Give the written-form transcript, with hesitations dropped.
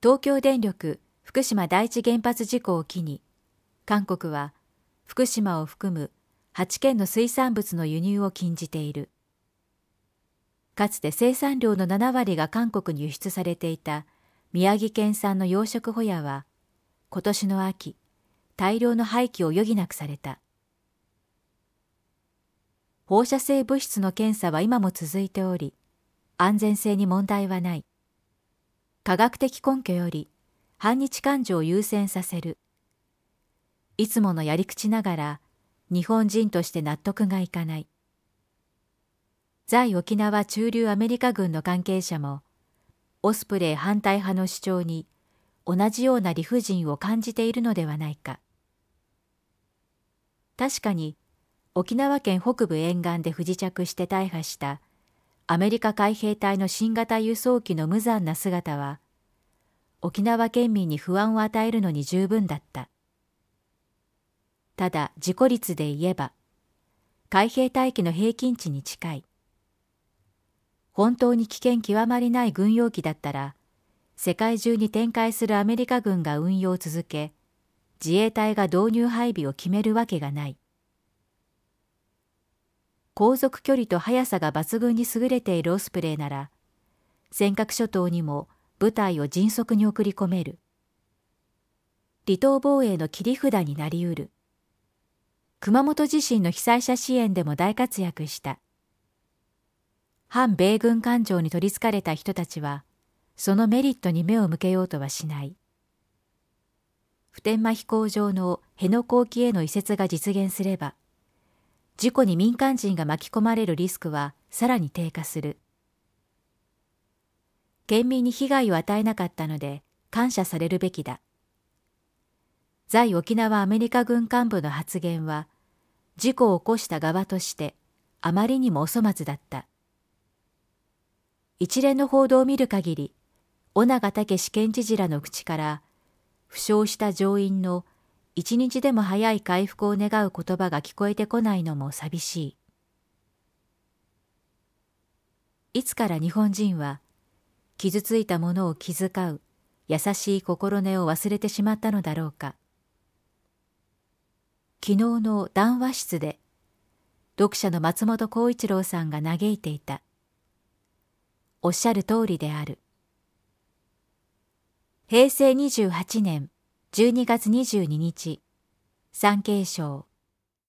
東京電力福島第一原発事故を機に、韓国は福島を含む8県の水産物の輸入を禁じている。かつて生産量の7割が韓国に輸出されていた宮城県産の養殖ホヤは、今年の秋、大量の廃棄を余儀なくされた。放射性物質の検査は今も続いており、安全性に問題はない。科学的根拠より反日感情を優先させる。いつものやり口ながら日本人として納得がいかない。在沖縄駐留アメリカ軍の関係者もオスプレイ反対派の主張に同じような理不尽を感じているのではないか。確かに沖縄県北部沿岸で不時着して大破したアメリカ海兵隊の新型輸送機の無残な姿は、沖縄県民に不安を与えるのに十分だった。ただ事故率で言えば、海兵隊機の平均値に近い。本当に危険極まりない軍用機だったら、世界中に展開するアメリカ軍が運用を続け、自衛隊が導入配備を決めるわけがない。航続距離と速さが抜群に優れているオスプレイなら、尖閣諸島にも部隊を迅速に送り込める。離島防衛の切り札になりうる。熊本地震の被災者支援でも大活躍した。反米軍感情に取りつかれた人たちは、そのメリットに目を向けようとはしない。普天間飛行場の辺野古沖への移設が実現すれば、事故に民間人が巻き込まれるリスクはさらに低下する。県民に被害を与えなかったので感謝されるべきだ。在沖縄アメリカ軍幹部の発言は、事故を起こした側としてあまりにもお粗末だった。一連の報道を見る限り、尾長武県知事らの口から、負傷した乗員の一日でも早い回復を願う言葉が聞こえてこないのも寂しい。いつから日本人は傷ついた者を気遣う優しい心根を忘れてしまったのだろうか。昨日の談話室で読者の松本幸一郎さんが嘆いていた。おっしゃる通りである。平成28年12月22日、産経省